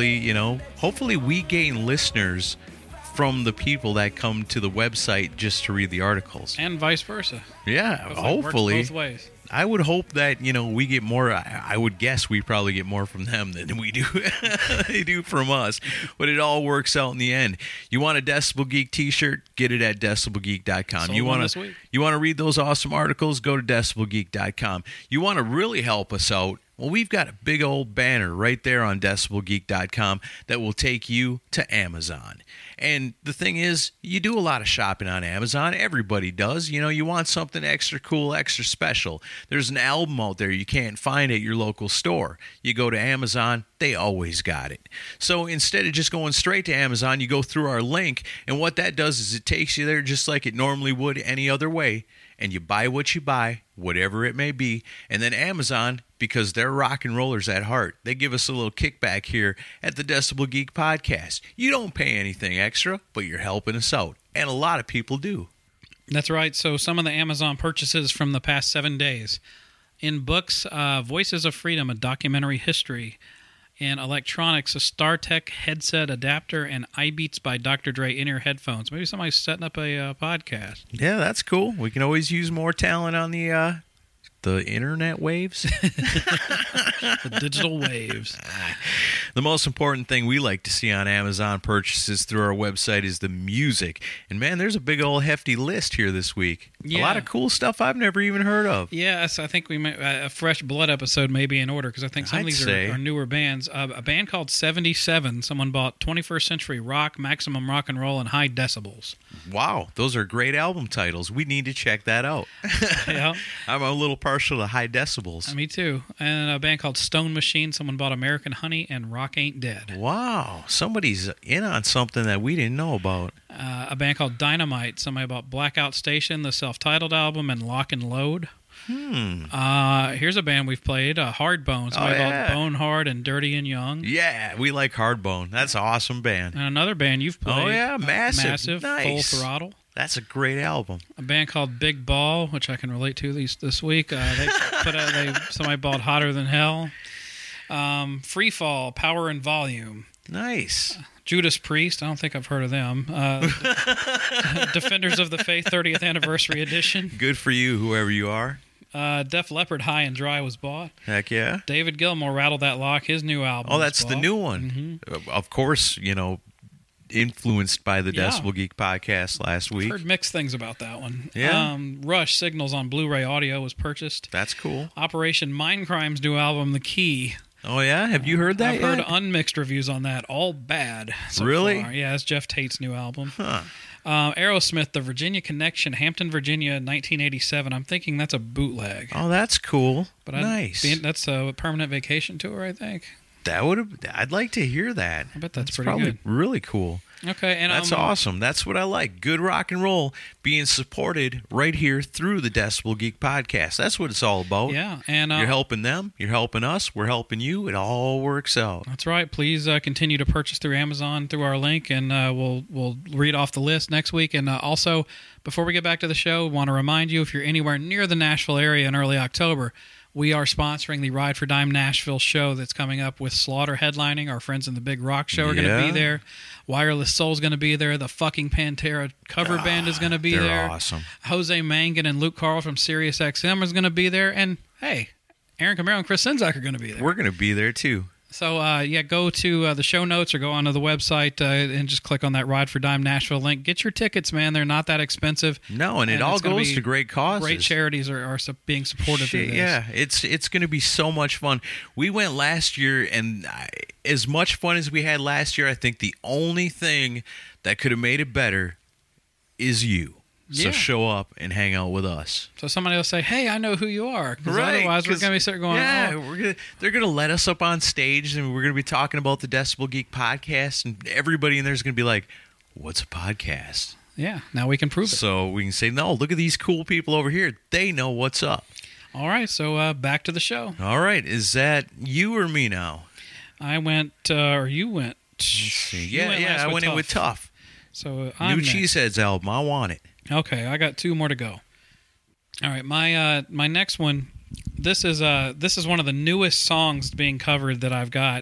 hopefully we gain listeners from the people that come to the website just to read the articles. And vice versa. Yeah, It hopefully. works both ways. I would hope that, we get more. I would guess we probably get more from them than we do. They do from us. But it all works out in the end. You want a Decibel Geek t-shirt? Get it at decibelgeek.com. Sold You one want this week. You want to read those awesome articles? Go to decibelgeek.com. You want to really help us out? Well, we've got a big old banner right there on decibelgeek.com that will take you to Amazon. And the thing is, you do a lot of shopping on Amazon. Everybody does. You want something extra cool, extra special. There's an album out there you can't find at your local store. You go to Amazon, they always got it. So instead of just going straight to Amazon, you go through our link, and what that does is it takes you there just like it normally would any other way, and you buy what you buy, whatever it may be, and then Amazon, because they're rock and rollers at heart, they give us a little kickback here at the Decibel Geek Podcast. You don't pay anything extra, but you're helping us out, and a lot of people do. That's right. So some of the Amazon purchases from the past 7 days. In books, Voices of Freedom, a documentary history. In electronics, a StarTech headset adapter, and iBeats by Dr. Dre in-ear headphones. Maybe somebody's setting up a podcast. Yeah, that's cool. We can always use more talent on the internet waves. The digital waves. The most important thing we like to see on Amazon purchases through our website is the music. And man, there's a big old hefty list here this week. Yeah. A lot of cool stuff I've never even heard of. Yes, I think we might, a Fresh Blood episode may be in order because I think some of these are newer bands. A band called 77. Someone bought 21st Century Rock, Maximum Rock and Roll, and High Decibels. Wow, those are great album titles. We need to check that out. Yeah. I'm a little partial to High Decibels. Me too. And a band called Stone Machine. Someone bought American Honey and Rock Ain't Dead. Wow, somebody's in on something that we didn't know about. A band called Dynamite. Somebody bought Blackout Station, the self-titled album, and Lock and Load. Here's a band we've played, Hardbone. Somebody bought Bone Hard and Dirty and Young. Yeah, we like Hardbone. That's an awesome band. And another band you've played. Oh, yeah, Massive. Nice. Full Throttle. That's a great album. A band called Big Ball, which I can relate to this week. Somebody bought Hotter Than Hell. Free Fall, Power and Volume. Nice. Judas Priest. I don't think I've heard of them. Defenders of the Faith 30th Anniversary Edition. Good for you, whoever you are. Def Leppard, High and Dry was bought. Heck yeah. David Gilmour, Rattle That Lock, his new album. Oh, that's the new one. Mm-hmm. Of course, influenced by the Decibel Geek podcast last week. I've heard mixed things about that one. Yeah. Rush, Signals on Blu-ray Audio was purchased. That's cool. Operation Mindcrime's new album, The Key. Oh, yeah? Have you heard that I've heard unmixed reviews on that. All bad so really? far. Yeah, it's Jeff Tate's new album. Huh. Aerosmith, The Virginia Connection, Hampton, Virginia, 1987. I'm thinking that's a bootleg. Oh, that's cool. But nice. That's a Permanent Vacation tour, I think. I'd like to hear that. I bet that's pretty probably good. Really cool. Okay, and that's awesome. That's what I like. Good rock and roll being supported right here through the Decibel Geek podcast. That's what it's all about. Yeah, and you're helping them. You're helping us. We're helping you. It all works out. That's right. Please continue to purchase through Amazon through our link, and we'll read off the list next week. And also, before we get back to the show, want to remind you if you're anywhere near the Nashville area in early October, we are sponsoring the Ride for Dime Nashville show that's coming up with Slaughter headlining. Our friends in the Big Rock Show are going to be there. Wireless Soul's going to be there. The fucking Pantera cover band is going to be there. They're awesome. Jose Mangan and Luke Carl from Sirius XM is going to be there. And, hey, Aaron Camaro and Chris Sinzak are going to be there. We're going to be there, too. So, go to the show notes or go onto the website and just click on that Ride for Dime Nashville link. Get your tickets, man. They're not that expensive. No, and it all goes to great causes. Great charities are being supportive of this. Yeah, it's going to be so much fun. We went last year, and as much fun as we had last year, I think the only thing that could have made it better is you. So show up and hang out with us. So somebody will say, hey, I know who you are. Right. Otherwise, we're going to be sitting going, they're going to let us up on stage, and we're going to be talking about the Decibel Geek podcast, and everybody in there is going to be like, what's a podcast? Yeah, now we can prove it. So we can say, no, look at these cool people over here. They know what's up. All right, so back to the show. All right, is that you or me now? I went, or you went. Let's see. I went in with Tough. So I'm New Cheeseheads album. I want it. Okay, I got 2 more to go. All right, my next one. This is one of the newest songs being covered that I've got.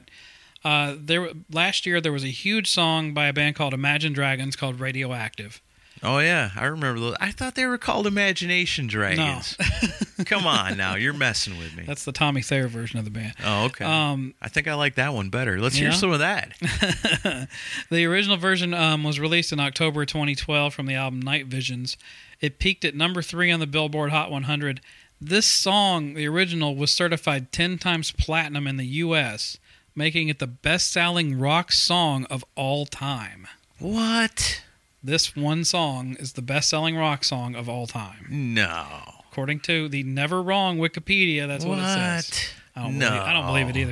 Last year there was a huge song by a band called Imagine Dragons called Radioactive. Oh yeah, I remember those. I thought they were called Imagination Dragons. No. Come on now, you're messing with me. That's the Tommy Thayer version of the band. Oh, okay. I think I like that one better. Let's hear some of that. The original version was released in October 2012 from the album Night Visions. It peaked at number 3 on the Billboard Hot 100. This song, the original, was certified 10 times platinum in the U.S., making it the best-selling rock song of all time. What? This one song is the best-selling rock song of all time. No. According to the Never Wrong Wikipedia, that's what it says. I don't believe it either.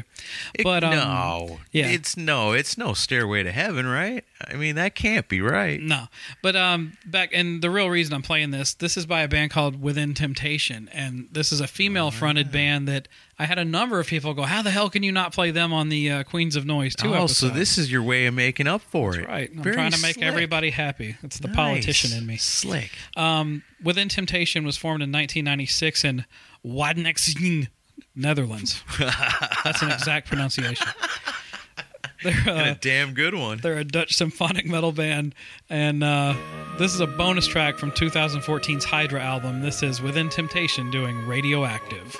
No. Yeah. It's no Stairway to Heaven, right? I mean, that can't be right. No. But and the real reason I'm playing this is by a band called Within Temptation, and this is a female-fronted band that I had a number of people go, how the hell can you not play them on the Queens of Noise 2 episode? So this is your way of making up for it. That's right. I'm trying to make everybody happy. It's the politician in me. Slick. Within Temptation was formed in 1996 in Wageningen, Netherlands. That's an exact pronunciation. They're a damn good one. They're a Dutch symphonic metal band, and this is a bonus track from 2014's Hydra album. This is Within Temptation doing Radioactive.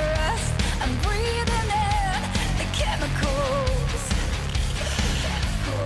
I'm breathing in the chemicals.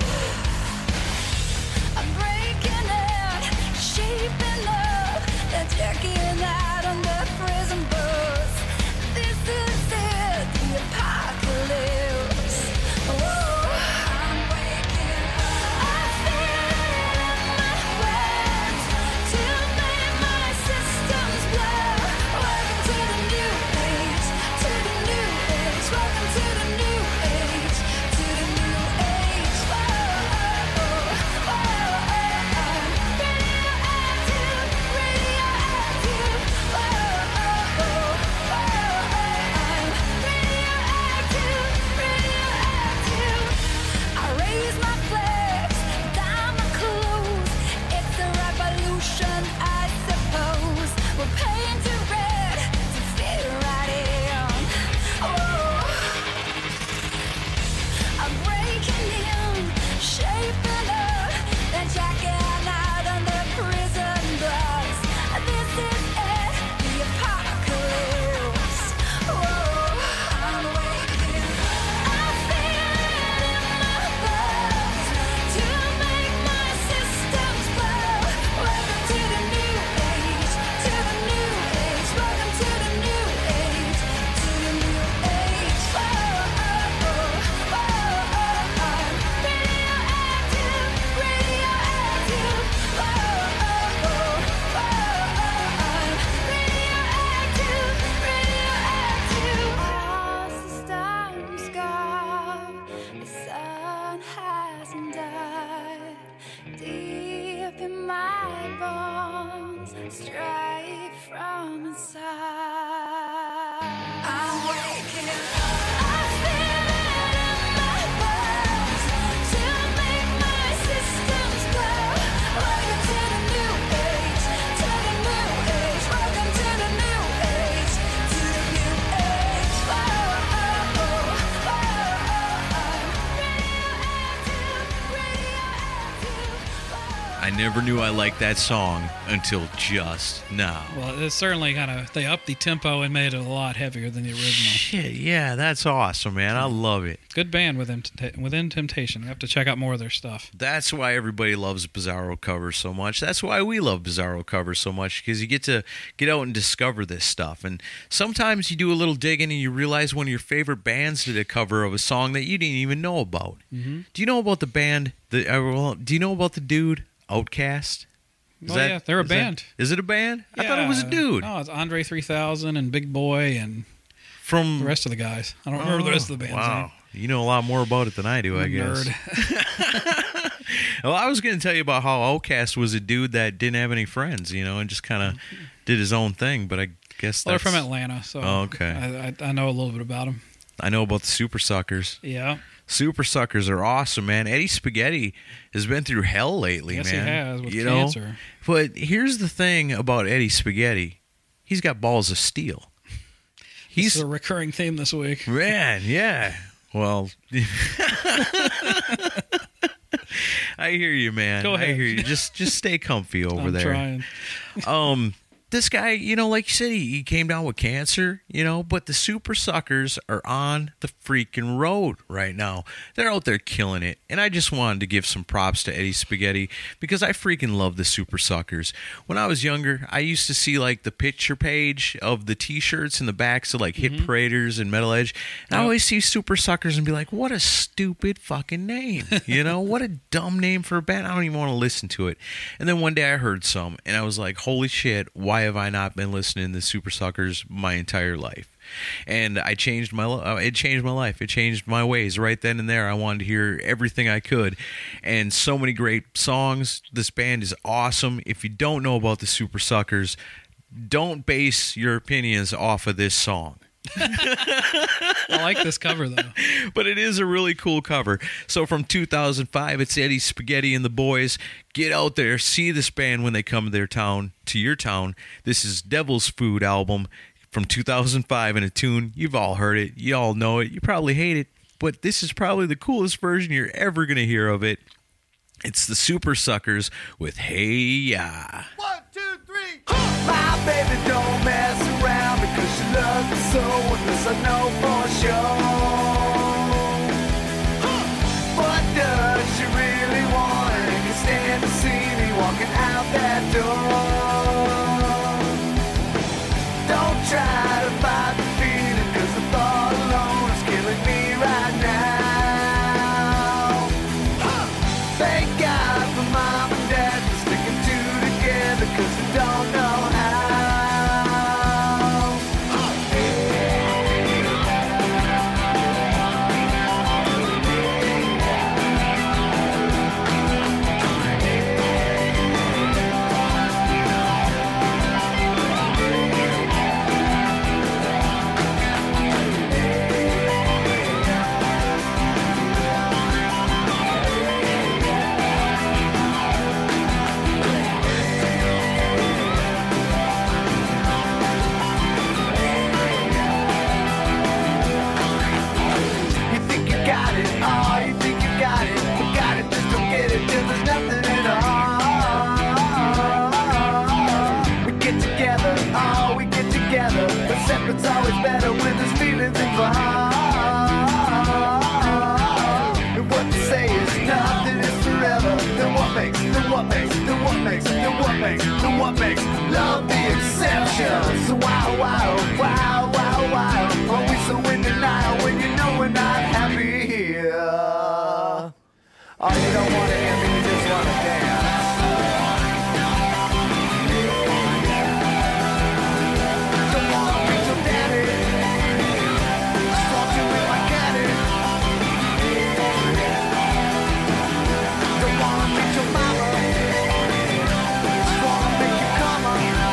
straight from inside. I'm waking up. I feel it in my bones to make my systems glow. Welcome to the new age, to the new age. Welcome to the new age, to the new age. Oh, oh, oh, oh, oh. I never knew I liked that song until just now. Well, it's certainly they upped the tempo and made it a lot heavier than the original. Shit, yeah, that's awesome, man. I love it. Good band Within Temptation. You have to check out more of their stuff. That's why everybody loves Bizarro covers so much. That's why we love Bizarro covers so much, because you get to get out and discover this stuff. And sometimes you do a little digging and you realize one of your favorite bands did a cover of a song that you didn't even know about. Mm-hmm. Do you know about the band? Do you know about the dude Outkast? They're a band. Is it a band? Yeah. I thought it was a dude. No, it's Andre 3000 and Big Boy and from the rest of the guys. I don't remember the rest of the band's name. You know a lot more about it than I do, I guess. Nerd. Well, I was going to tell you about how Outkast was a dude that didn't have any friends, and just kind of did his own thing. But I guess they're from Atlanta, so okay. I know a little bit about them. I know about the Super Suckers. Yeah. Super Suckers are awesome, man. Eddie Spaghetti has been through hell lately, yes, man. Yes, he has, with cancer. But here's the thing about Eddie Spaghetti. He's got balls of steel. He's a recurring theme this week. Man, yeah. Well, I hear you, man. Go ahead. I hear you. Just stay comfy over there. I'm trying. This guy, like you said, he came down with cancer, but the Super Suckers are on the freaking road right now. They're out there killing it. And I just wanted to give some props to Eddie Spaghetti because I freaking love the Super Suckers. When I was younger, I used to see the picture page of the t-shirts in the backs of Hit Paraders and Metal Edge. And I always see Super Suckers and be like, what a stupid fucking name. What a dumb name for a band. I don't even want to listen to it. And then one day I heard some and I was like, holy shit, why have I not been listening to Super Suckers my entire life? And it changed my life. It changed my ways right then and there. I wanted to hear everything I could. And so many great songs. This band is awesome. If you don't know about the Super Suckers, don't base your opinions off of this song. I like this cover, though. But it is a really cool cover. So from 2005, it's Eddie Spaghetti and the Boys. Get out there, see this band when they come to your town. This is Devil's Food album from 2005 in a tune. You've all heard it. You all know it. You probably hate it. But this is probably the coolest version you're ever going to hear of it. It's the Super Suckers with Hey Ya. 1, 2, 3. My baby don't mess around because she loves me so, and this I know for sure. But does she really want it? Can stand to see me walking out that door. Don't try to fight the feeling, cause the thought alone is killing me right now. Thank God for mom and dad for sticking two together, cause they don't know how. It's always better when there's feelings involved. And what they say is nothing is forever. Then what makes love the exception? So why are we so in denial when you know we're not happy here? Oh, you don't want to hear me, you just want to dance. Don't wanna meet your mama. Just wanna make you come on.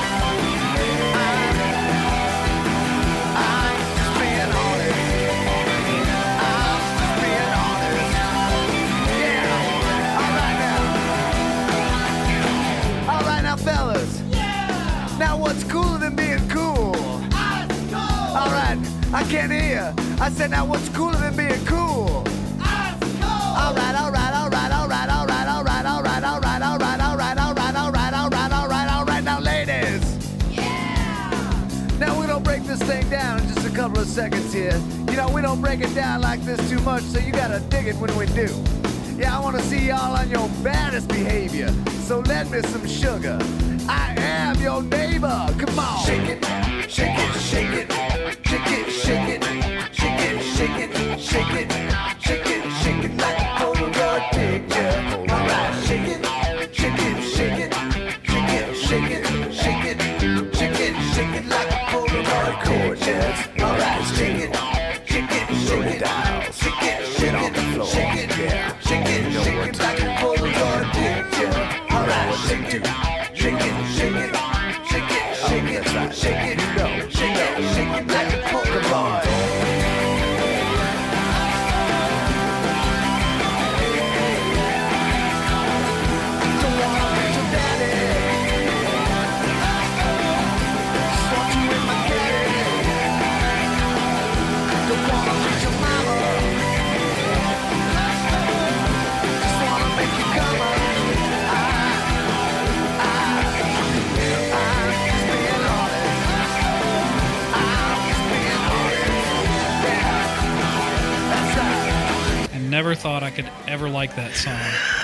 Now what's cooler than being cool? Alright, I can't hear. I said now what's cooler than being cool? Alright, alright, alright, alright, alright, alright, alright, alright, alright, alright, alright, alright, alright, alright, alright. Now ladies. Now we don't break this thing down in just a couple of seconds here. You know, we don't break it down like this too much, so you gotta dig it when we do. Yeah, I wanna see y'all on your baddest behavior, so lend me some sugar. I am your neighbor, come on. Shake it, shake it, shake it, shake it, shake it, shake it, shake it, shake it, shake it, shake it like a Polaroid picture. Alright, shake it, shake it, shake it, shake it, shake it, shake it, shake it, shake it like a Polaroid picture. Alright, shake it, shake it, shake it, shake it, shake it, shake it, shake it, shake it like a Polaroid picture. Alright, shake it, shake it, shake it, shake it, shake it, shake it, shake it, shake it like a Polaroid. Don't wanna meet your daddy. Just want you in my caddy. Don't wanna meet your mama. Just wanna make you come on. Never thought I could ever like that song.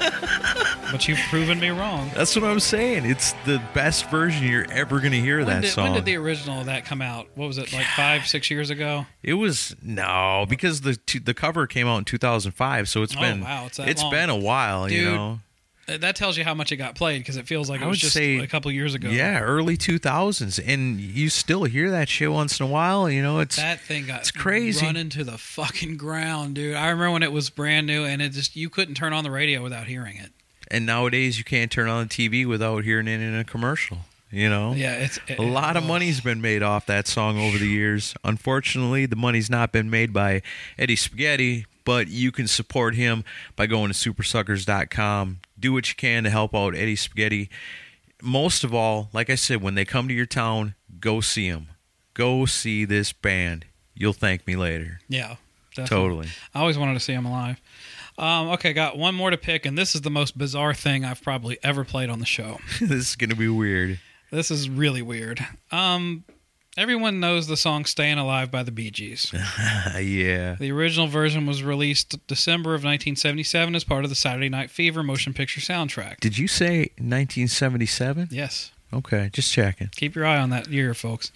But you've proven me wrong. That's what I'm saying. It's the best version you're ever going to hear of that song. When did the original of that come out? What was it, like 5-6 years ago? It was, no, because the cover came out in 2005, so it's been wow, it's it's long. been a while, Dude, you know. That tells you how much it got played, because it feels like I it was would just say, a couple years ago. Yeah, early 2000s, and you still hear that shit once in a while. You know, That thing got it's crazy. run into the fucking ground, dude. I remember when it was brand new, and it just, you couldn't turn on the radio without hearing it. And nowadays, you can't turn on the TV without hearing it in a commercial. You know, Yeah, a lot of money's been made off that song over the years. Unfortunately, the money's not been made by Eddie Spaghetti, but you can support him by going to supersuckers.com. Do what you can to help out Eddie Spaghetti. Most of all, like I said, when they come to your town, go see them. Go see this band. You'll thank me later. Yeah, definitely. Totally. I always wanted to see him alive. Okay, got one more to pick, and this is the most bizarre thing I've probably ever played on the show. This is going to be weird. This is really weird. Everyone knows the song Stayin' Alive by the Bee Gees. Yeah. The original version was released December of 1977 as part of the Saturday Night Fever motion picture soundtrack. Did you say 1977? Yes. Okay, just checking. Keep your eye on that year, folks.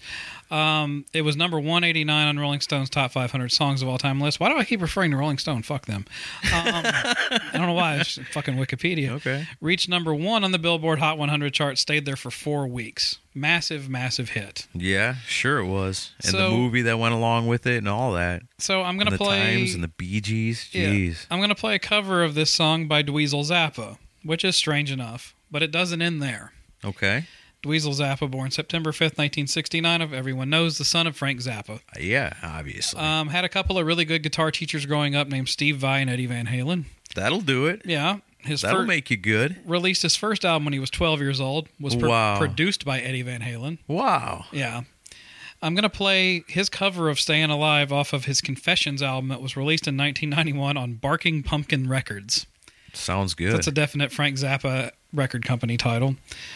It was number 189 on Rolling Stone's Top 500 Songs of All Time list. Why do I keep referring to Rolling Stone? Fuck them. I don't know why. It's fucking Wikipedia. Okay. Reached number 1 on the Billboard Hot 100 chart. Stayed there for 4 weeks. Massive, massive hit. Yeah, sure it was. And So- the movie that went along with it and all that. So I'm going And to the play... Times and the Bee Gees. Yeah. Jeez. I'm going to play a cover of this song by Dweezil Zappa, which is strange enough, but it doesn't end there. Okay. Dweezil Zappa, born September 5th, 1969, of everyone knows, the son of Frank Zappa. Yeah, obviously. Had a couple of really good guitar teachers growing up named Steve Vai and Eddie Van Halen. That'll do it. Yeah. That'll make you good. Released his first album when he was 12 years old. Was Wow. produced by Eddie Van Halen. Wow. Yeah. I'm going to play his cover of Stayin' Alive off of his Confessions album that was released in 1991 on Barking Pumpkin Records. Sounds good. That's a definite Frank Zappa record company title.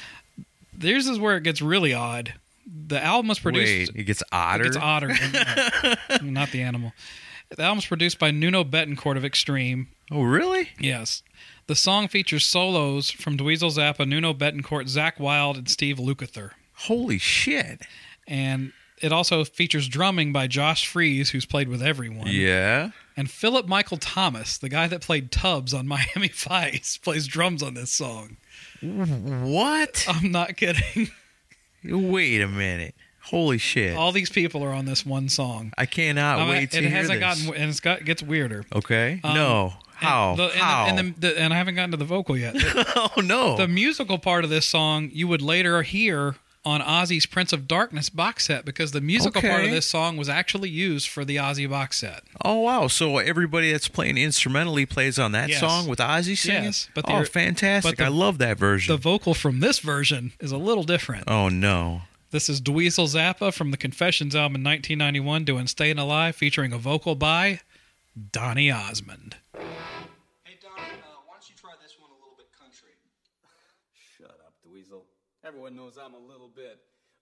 This is where it gets really odd. The album was produced... Wait, it gets odder? It gets odder. Not the animal. The album's produced by Nuno Betancourt of Extreme. Oh, really? Yes. The song features solos from Dweezil Zappa, Nuno Betancourt, Zakk Wylde, and Steve Lukather. Holy shit. And it also features drumming by Josh Freese, who's played with everyone. Yeah. And Philip Michael Thomas, the guy that played Tubbs on Miami Vice, plays drums on this song. What? I'm not kidding. Wait a minute. Holy shit. All these people are on this one song. I cannot wait to it hear hasn't this. gotten, and gets weirder. Okay. No. How? How? And I haven't gotten to the vocal yet. Oh, no. The musical part of this song you would later hear on Ozzy's Prince of Darkness box set, because the musical part of this song was actually used for the Ozzy box set. Oh, wow. So everybody that's playing instrumentally plays on that Yes. song with Ozzy singing? Yes, but fantastic. I love that version. The vocal from this version is a little different. Oh, no. This is Dweezil Zappa from the Confessions album in 1991 doing Stayin' Alive featuring a vocal by Donny Osmond. Hey, Donny, why don't you try this one a little bit country? Shut up, Dweezil. Everyone knows I'm a little bit.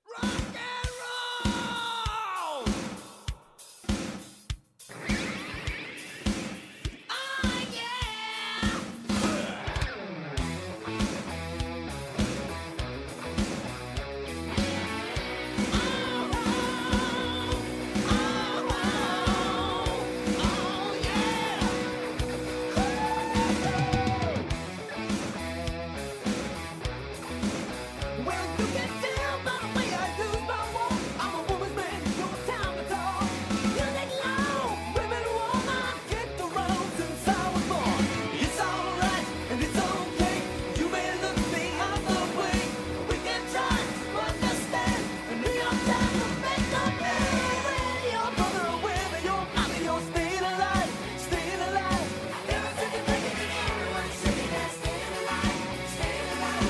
Well, you can tell by the way I use my walk. I'm a woman's man, no time to talk. Music loud, women woman, get around since I was born. It's alright and it's okay. You may look me out the way. We can try to understand and be on time to make the man. When your brother or whether your mommy, you're staying alive, staying alive. Never took a break and everyone singing that staying alive, staying alive.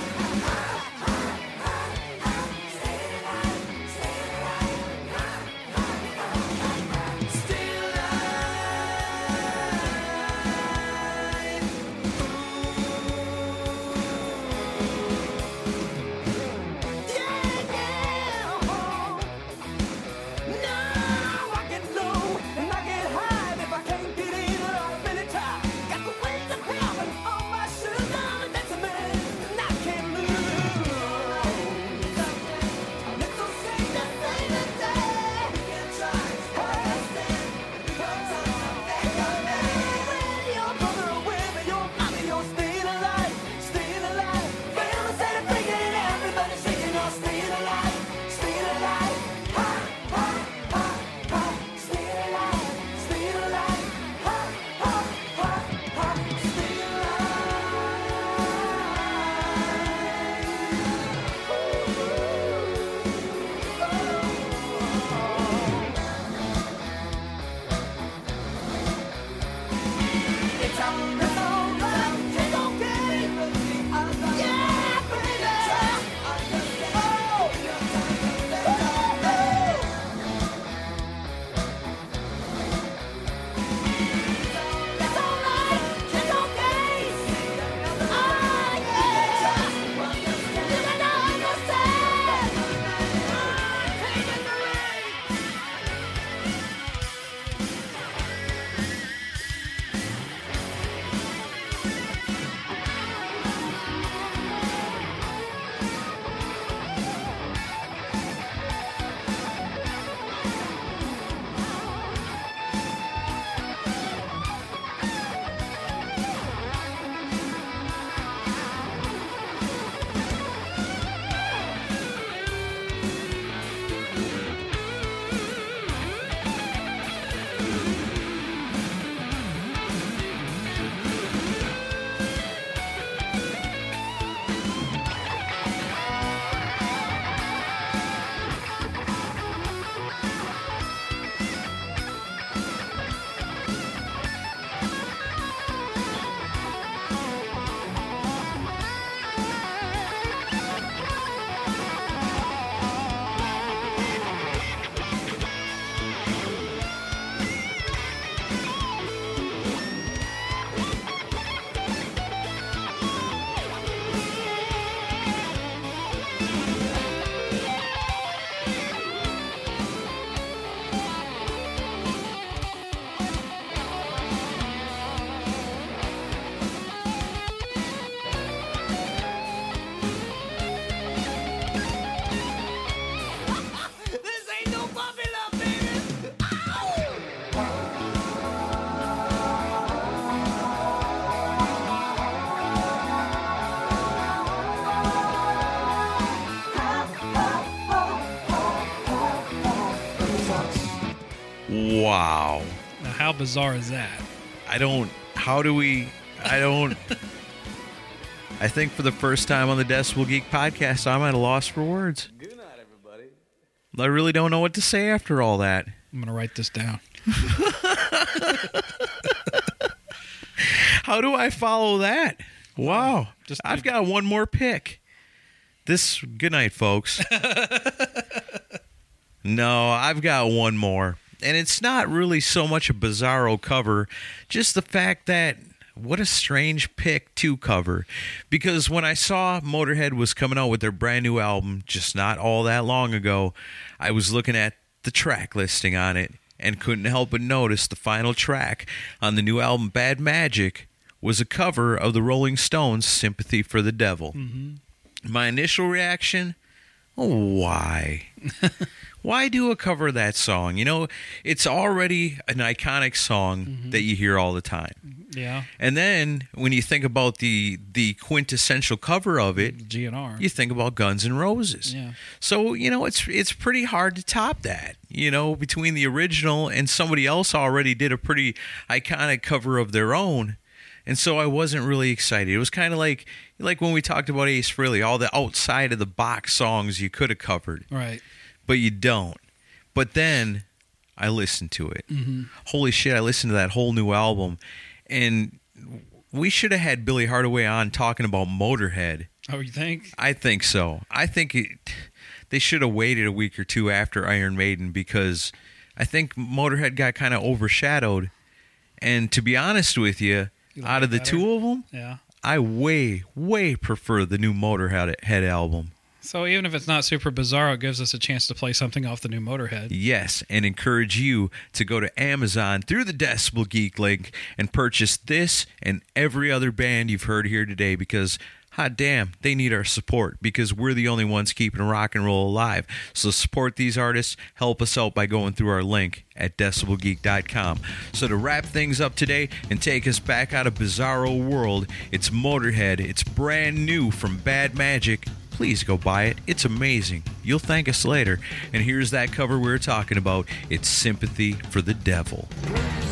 Wow. Now, how bizarre is that? I think for the first time on the Decibel Geek podcast, I'm at a loss for words. Good night, everybody. I really don't know what to say after all that. I'm going to write this down. How do I follow that? Wow. I've got one more pick. Good night, folks. No, I've got one more. And it's not really so much a Bizarro cover, just the fact that what a strange pick to cover. Because when I saw Motorhead was coming out with their brand new album just not all that long ago, I was looking at the track listing on it and couldn't help but notice the final track on the new album, Bad Magic, was a cover of the Rolling Stones' Sympathy for the Devil. Mm-hmm. My initial reaction, why? Why do a cover of that song? You know, it's already an iconic song that you hear all the time. Yeah. And then when you think about the quintessential cover of it, GNR, you think about Guns N' Roses. Yeah. So, you know, it's pretty hard to top that. You know, between the original and somebody else already did a pretty iconic cover of their own. And so I wasn't really excited. It was kind of like when we talked about Ace Frehley, all the outside of the box songs you could have covered. Right. But you don't. But then I listened to it. Mm-hmm. Holy shit, I listened to that whole new album. And we should have had Billy Hardaway on talking about Motorhead. Oh, you think? I think so. I think they should have waited a week or two after Iron Maiden, because I think Motorhead got kind of overshadowed. And to be honest with you, out of the two of them, yeah, I way, way prefer the new Motorhead album. So even if it's not super bizarre, it gives us a chance to play something off the new Motorhead. Yes, and encourage you to go to Amazon through the Decibel Geek link and purchase this and every other band you've heard here today, because, hot damn, they need our support, because we're the only ones keeping rock and roll alive. So support these artists. Help us out by going through our link at decibelgeek.com. So to wrap things up today and take us back out of Bizarro world, it's Motorhead. It's brand new from Bad Magic. Please go buy it. It's amazing. You'll thank us later. And here's that cover we were talking about. It's Sympathy for the Devil.